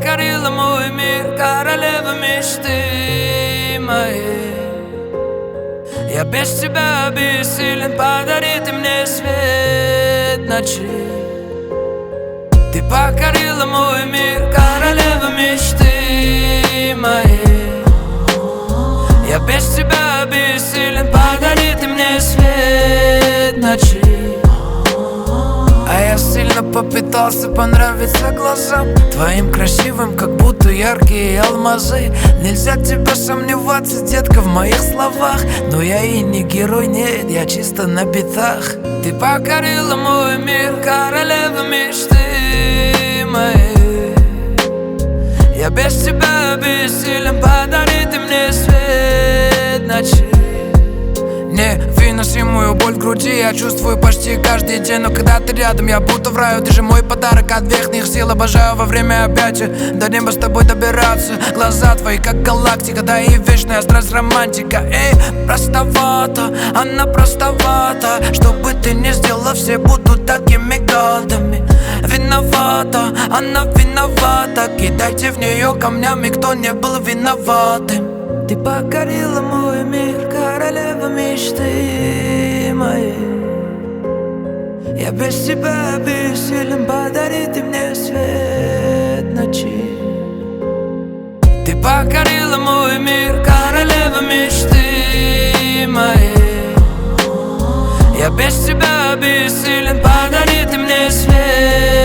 покорила мой мир, королева мечты моей. Я без тебя бессилен, подари ты мне свет ночи. Ты покорила мой мир, королева мечты моей. Я без тебя бессилен, подари ты мне свет ночи. А я сильно попытался понравиться глазам твоим красивым, как будто яркие алмазы. Нельзя тебя сомневаться, детка, в моих словах. Но я и не герой, нет, я чисто на битах. Ты покорила мой мир, королева мечты моей. Я без тебя бессилен, подари ты мне свет ночи. Невыносимую боль в груди я чувствую почти каждый день. Но когда ты рядом, я будто в раю. Ты же мой подарок от верхних сил. Обожаю во время объятия до неба с тобой добираться. Глаза твои как галактика, да и вечная страсть романтика. Эй, простовата, она простовата. Что бы ты ни сделала, все будут такими гадами. Виновата, она виновата. Кидайте в нее камнями, кто не был виноватым. Ты покорила мой мир, королева мечты моей. Я без тебя бессилен, подари ты мне свет ночи. Ты покорила мой мир, королева мечты моей. Я без тебя бессилен, подари ты мне свет